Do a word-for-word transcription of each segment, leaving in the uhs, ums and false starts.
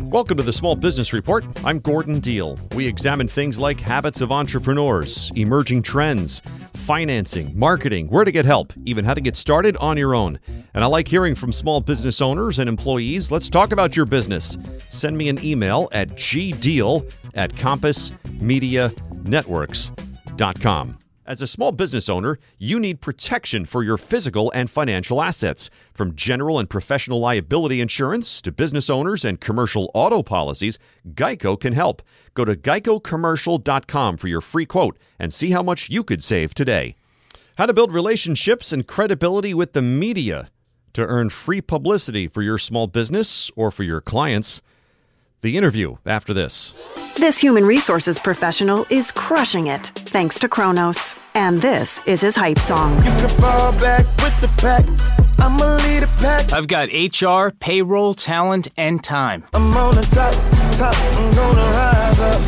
Welcome to the Small Business Report. I'm Gordon Deal. We examine things like habits of entrepreneurs, emerging trends, financing, marketing, where to get help, even how to get started on your own. And I like hearing from small business owners and employees. Let's talk about your business. Send me an email at gdeal at compass media networks dot com. As a small business owner, you need protection for your physical and financial assets. From general and professional liability insurance to business owners and commercial auto policies, Geico can help. Go to geico commercial dot com for your free quote and see how much you could save today. How to build relationships and credibility with the media to earn free publicity for your small business or for your clients. The interview after this. This human resources professional is crushing it, thanks to Kronos. And this is his hype song. You can fall back with the pack. I'm a leader pack. I've got H R, payroll, talent, and time. I'm on the top, top. I'm gonna rise up.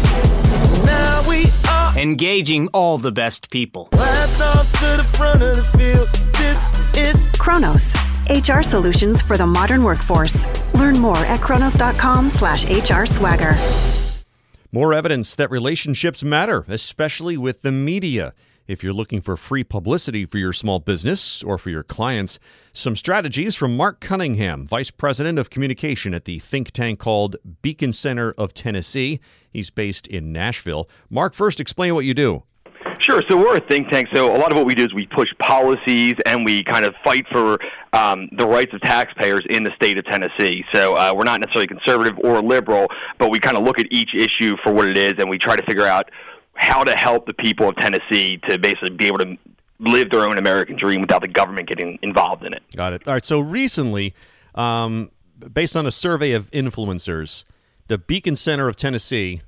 Now we are engaging all the best people. Blast off to the front of the field. This is Kronos. H R solutions for the modern workforce. Learn more at kronos.com slash HR swagger. More evidence that relationships matter, especially with the media. If you're looking for free publicity for your small business or for your clients, some strategies from Mark Cunningham, Vice President of Communication at the think tank called Beacon Center of Tennessee. He's based in Nashville. Mark, first explain what you do. Sure. So we're a think tank. So a lot of what we do is we push policies and we kind of fight for um, the rights of taxpayers in the state of Tennessee. So uh, we're not necessarily conservative or liberal, but we kind of look at each issue for what it is, and we try to figure out how to help the people of Tennessee to basically be able to live their own American dream without the government getting involved in it. Got it. All right. So recently, um, based on a survey of influencers, the Beacon Center of Tennessee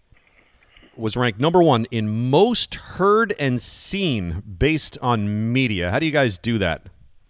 was ranked number one in most heard and seen based on media. How do you guys do that?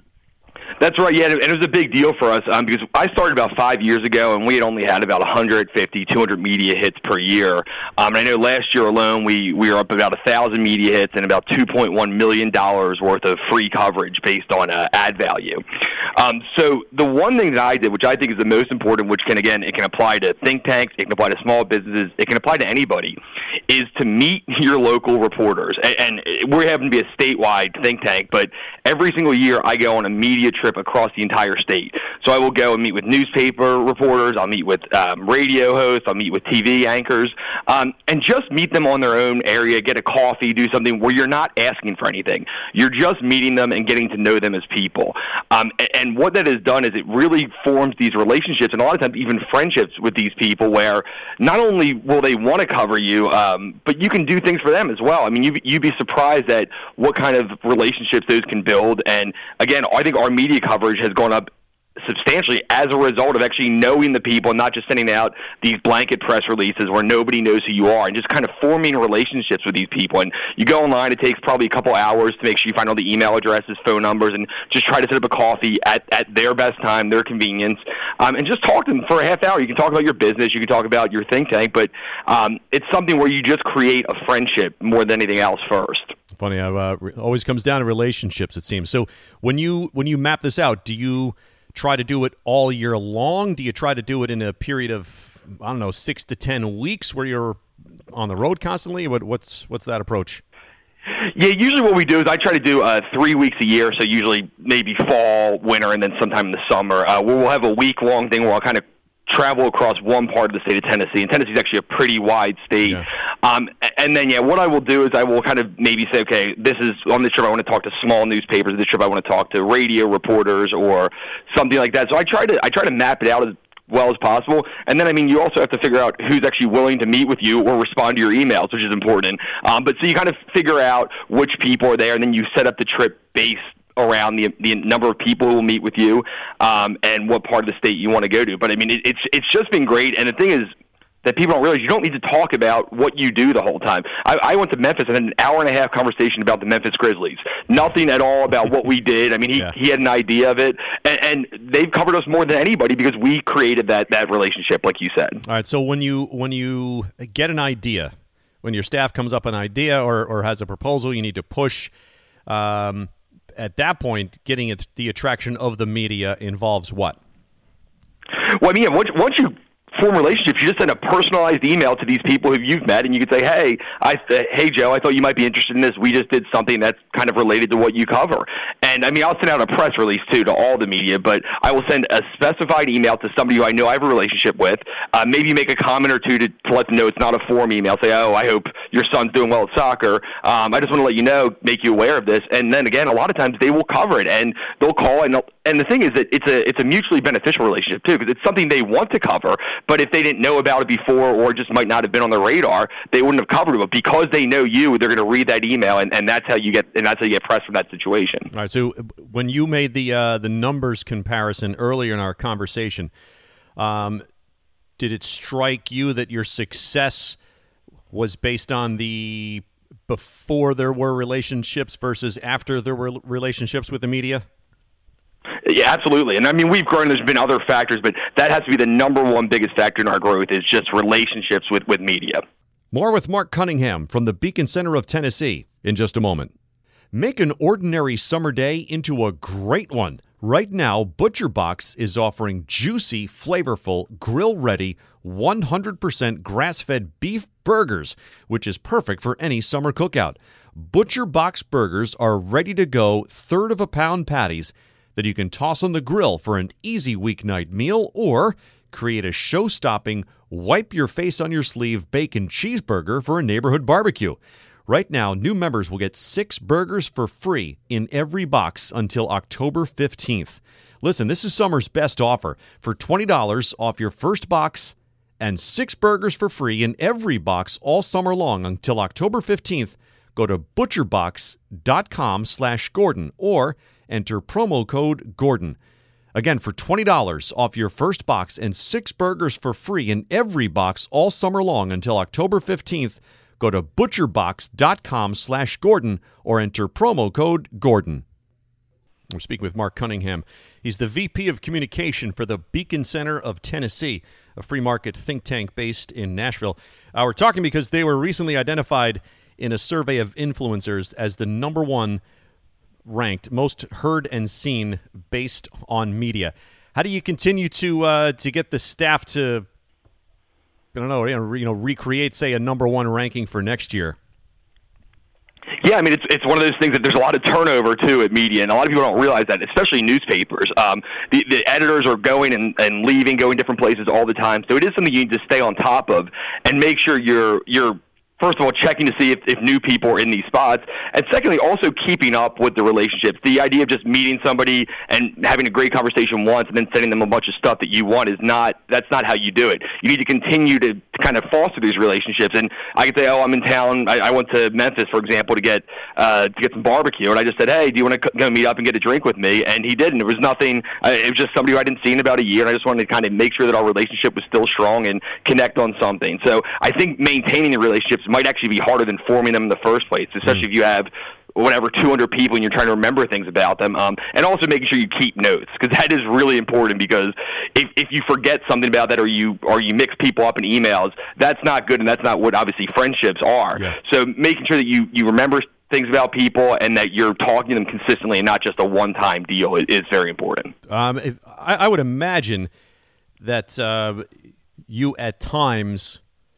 That's right, yeah, and it was a big deal for us um, because I started about five years ago, and we had only had about one hundred fifty, two hundred media hits per year. Um, and I know last year alone, we, we were up about one thousand media hits and about two point one million dollars worth of free coverage based on uh, ad value. Um, so the one thing that I did, which I think is the most important, which can, again, it can apply to think tanks, it can apply to small businesses, it can apply to anybody, is to meet your local reporters. And, and we happen to be a statewide think tank, but every single year I go on a media trip across the entire state. So I will go and meet with newspaper reporters, I'll meet with um, radio hosts, I'll meet with T V anchors, um, and just meet them on their own area, get a coffee, do something where you're not asking for anything. You're just meeting them and getting to know them as people. Um, and, and what that has done is it really forms these relationships, and a lot of times even friendships with these people where not only will they want to cover you, um, but you can do things for them as well. I mean, you, you'd be surprised at what kind of relationships those can build. And again, I think our media coverage has gone up substantially as a result of actually knowing the people, not just sending out these blanket press releases where nobody knows who you are, and just kind of forming relationships with these people. And you go online, it takes probably a couple hours to make sure you find all the email addresses, phone numbers, and just try to set up a coffee at, at their best time, their convenience, um, and just talk to them for a half hour. You can talk about your business, you can talk about your think tank, but um, it's something where you just create a friendship more than anything else first. Funny, uh, it always comes down to relationships, it seems. So when you when you map this out, do you try to do it all year long? Do you try to do it in a period of, I don't know, six to ten weeks where you're on the road constantly? What, what's what's that approach? Yeah, usually what we do is I try to do uh, three weeks a year, so usually maybe fall, winter, and then sometime in the summer, uh, where we'll have a week-long thing where I'll kind of travel across one part of the state of Tennessee, and Tennessee is actually a pretty wide state. Yeah. Um, and then, yeah, what I will do is I will kind of maybe say, okay, this is on this trip I want to talk to small newspapers. This trip I want to talk to radio reporters or something like that. So I try to I try to map it out as well as possible. And then, I mean, you also have to figure out who's actually willing to meet with you or respond to your emails, which is important. Um, but so you kind of figure out which people are there, and then you set up the trip based around the the number of people who will meet with you um, and what part of the state you want to go to. But, I mean, it, it's it's just been great. And the thing is that people don't realize, you don't need to talk about what you do the whole time. I, I went to Memphis and had an hour and a half conversation about the Memphis Grizzlies. Nothing at all about what we did. I mean, he, yeah. he had an idea of it. And, and they've covered us more than anybody because we created that that relationship, like you said. All right, so when you when you get an idea, when your staff comes up with an idea or, or has a proposal you need to push, um, at that point, getting it, the attraction of the media involves what? Well, I mean, once, once you form relationships, you just send a personalized email to these people who you've met, and you could say, hey, I, uh, hey, Joe, I thought you might be interested in this. We just did something that's kind of related to what you cover. And, I mean, I'll send out a press release, too, to all the media, but I will send a specified email to somebody who I know I have a relationship with, uh, maybe make a comment or two to, to let them know it's not a form email. Say, oh, I hope your son's doing well at soccer. Um, I just want to let you know, make you aware of this. And then, again, a lot of times they will cover it, and they'll call, and they'll, and the thing is that it's a it's a mutually beneficial relationship, too, because it's something they want to cover, but if they didn't know about it before or just might not have been on the radar, they wouldn't have covered it. But because they know you, they're going to read that email, and, and that's how you get and that's how you get press from that situation. All right, so when you made the uh, the numbers comparison earlier in our conversation, um, did it strike you that your success was based on the before there were relationships versus after there were relationships with the media? Yeah, absolutely. And I mean, we've grown. There's been other factors, but that has to be the number one biggest factor in our growth is just relationships with, with media. More with Mark Cunningham from the Beacon Center of Tennessee in just a moment. Make an ordinary summer day into a great one. Right now, ButcherBox is offering juicy, flavorful, grill-ready, one hundred percent grass-fed beef burgers, which is perfect for any summer cookout. ButcherBox burgers are ready-to-go third-of-a-pound patties that you can toss on the grill for an easy weeknight meal or create a show-stopping, wipe-your-face-on-your-sleeve bacon cheeseburger for a neighborhood barbecue. Right now, new members will get six burgers for free in every box until October fifteenth. Listen, this is summer's best offer. For twenty dollars off your first box and six burgers for free in every box all summer long until October fifteenth, go to butcherbox.com slash Gordon or enter promo code Gordon. Again, for twenty dollars off your first box and six burgers for free in every box all summer long until October fifteenth, go to butcherbox.com slash Gordon or enter promo code Gordon. We're speaking with Mark Cunningham. He's the V P of Communication for the Beacon Center of Tennessee, a free market think tank based in Nashville. Uh, we're talking because they were recently identified in a survey of influencers as the number one ranked, most heard and seen based on media. How do you continue to uh, to get the staff to, I don't know, you know, re, you know, recreate, say, a number one ranking for next year? Yeah, I mean, it's it's one of those things that there's a lot of turnover, too, at media, and a lot of people don't realize that, especially newspapers. Um, the, the editors are going and, and leaving, going different places all the time, so it is something you need to stay on top of and make sure you're you're first of all, checking to see if, if new people are in these spots, and secondly, also keeping up with the relationships. The idea of just meeting somebody and having a great conversation once and then sending them a bunch of stuff that you want is not, that's not how you do it. You need to continue to kind of foster these relationships. And I could say, oh, I'm in town. I, I went to Memphis, for example, to get uh, to get some barbecue, and I just said, hey, do you want to go meet up and get a drink with me? And he did, and it was nothing. Uh, it was just somebody who I didn't see in about a year, and I just wanted to kind of make sure that our relationship was still strong and connect on something. So I think maintaining the relationships might actually be harder than forming them in the first place, especially mm. if you have whatever two hundred people and you're trying to remember things about them, um, and also making sure you keep notes, because that is really important, because if, if you forget something about that or you or you mix people up in emails, that's not good, and that's not what obviously friendships are. Yeah. So making sure that you, you remember things about people and that you're talking to them consistently and not just a one-time deal is, is very important. Um, if, I, I would imagine that uh, you at times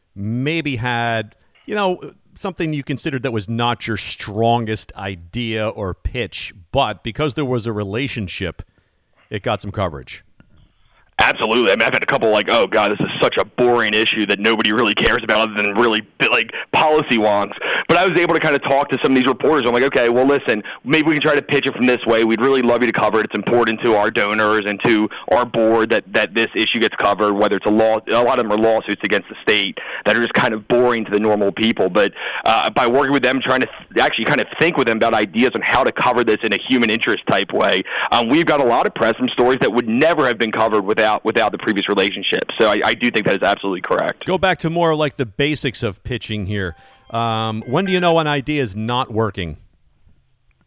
maybe had, you know, something you considered that was not your strongest idea or pitch, but because there was a relationship, it got some coverage. Absolutely. I mean, I've had a couple like, oh, God, this is such a boring issue that nobody really cares about other than really, like, policy wonks. But I was able to kind of talk to some of these reporters. I'm like, okay, well, listen, maybe we can try to pitch it from this way. We'd really love you to cover it. It's important to our donors and to our board that, that this issue gets covered, whether it's a law. A lot of them are lawsuits against the state that are just kind of boring to the normal people. But uh, by working with them, trying to th- actually kind of think with them about ideas on how to cover this in a human interest type way, um, we've got a lot of press from stories that would never have been covered without without the previous relationship. So I, I do think that is absolutely correct. Go back to more like the basics of pitching here. Um, when do you know an idea is not working?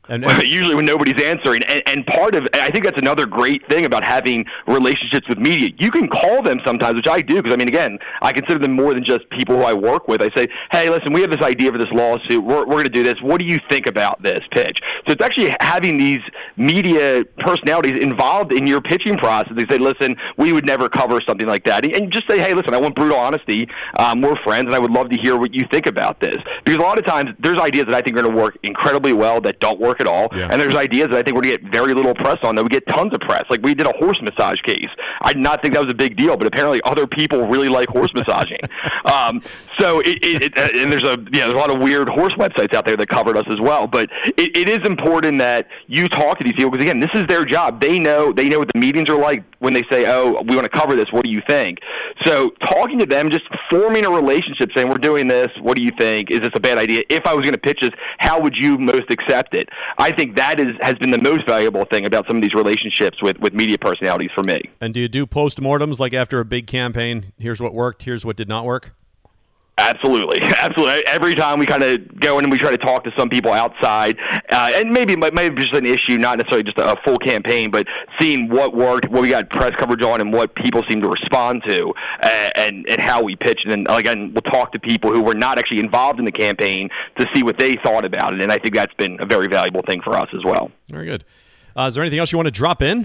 And, and usually when nobody's answering. And, and part of, I think that's another great thing about having relationships with media. You can call them sometimes, which I do, because I mean, again, I consider them more than just people who I work with. I say, hey, listen, we have this idea for this lawsuit. We're, we're going to do this. What do you think about this pitch? So it's actually having these media personalities involved in your pitching process. They say, listen, we would never cover something like that. And just say, hey, listen, I want brutal honesty. Um, we're friends, and I would love to hear what you think about this. Because a lot of times, there's ideas that I think are going to work incredibly well that don't work at all. Yeah. And there's ideas that I think we're going to get very little press on that we get tons of press. Like we did a horse massage case. I did not think that was a big deal, but apparently other people really like horse massaging. Um, so it, it, it, and there's a yeah, there's a lot of weird horse websites out there that covered us as well. But it, it is important that you talk to these people because again, this is their job. They know they know what the meetings are like when they say, "Oh, we want to cover this. What do you think?" So talking to them, just forming a relationship, saying, "We're doing this. What do you think? Is this a bad idea? If I was going to pitch this, how would you most accept it?" I think that is has been the most valuable thing about some of these relationships with, with media personalities for me. And do you do postmortems like after a big campaign? Here's what worked. Here's what did not work. Absolutely, absolutely. Every time we kind of go in and we try to talk to some people outside, uh, and maybe maybe just an issue, not necessarily just a, a full campaign, but seeing what worked, what we got press coverage on, and what people seem to respond to, uh, and and how we pitched. And again, we'll talk to people who were not actually involved in the campaign to see what they thought about it. And I think that's been a very valuable thing for us as well. Very good. Uh, is there anything else you want to drop in?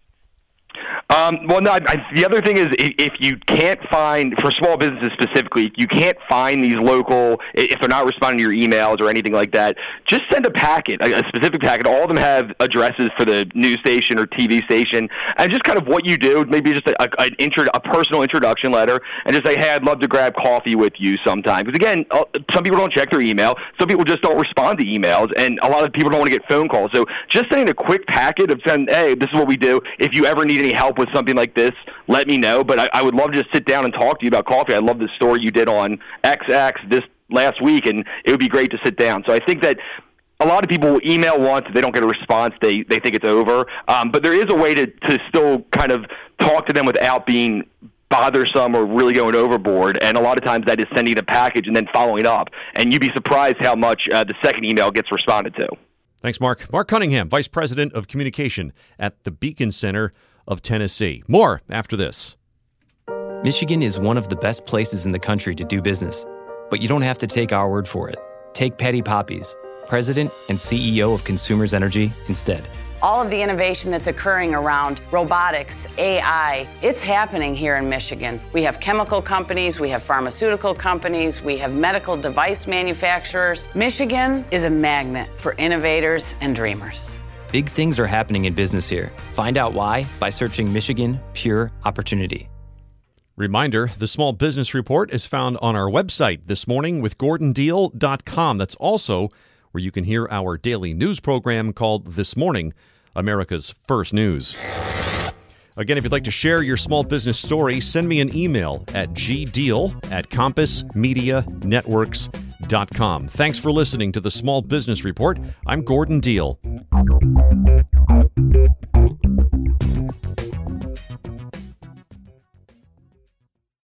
Um, well, no, I, I, the other thing is if you can't find, for small businesses specifically, you can't find these local, if they're not responding to your emails or anything like that, just send a packet, a, a specific packet. All of them have addresses for the news station or T V station, and just kind of what you do, maybe just a, a, an intro, a personal introduction letter, and just say, hey, I'd love to grab coffee with you sometime. Because again, some people don't check their email, some people just don't respond to emails, and a lot of people don't want to get phone calls. So just sending a quick packet of saying, hey, this is what we do. If you ever need any help with something like this, let me know. But I, I would love to just sit down and talk to you about coffee. I love the story you did on X X this last week, and it would be great to sit down. So I think that a lot of people will email once, if they don't get a response, they, they think it's over. Um, but there is a way to, to still kind of talk to them without being bothersome or really going overboard. And a lot of times that is sending a package and then following up. And you'd be surprised how much uh, the second email gets responded to. Thanks, Mark. Mark Cunningham, Vice President of Communication at the Beacon Center of Tennessee. More after this. Michigan is one of the best places in the country to do business, but you don't have to take our word for it. Take Patty Poppies, President and C E O of Consumers Energy, instead. All of the innovation that's occurring around robotics, A I, it's happening here in Michigan. We have chemical companies, we have pharmaceutical companies, we have medical device manufacturers. Michigan is a magnet for innovators and dreamers. Big things are happening in business here. Find out why by searching Michigan Pure Opportunity. Reminder, the Small Business Report is found on our website this morning with gordon deal dot com. That's also where you can hear our daily news program called This Morning, America's First News. Again, if you'd like to share your small business story, send me an email at gdeal at compass media networks dot com. Thanks for listening to the Small Business Report. I'm Gordon Deal.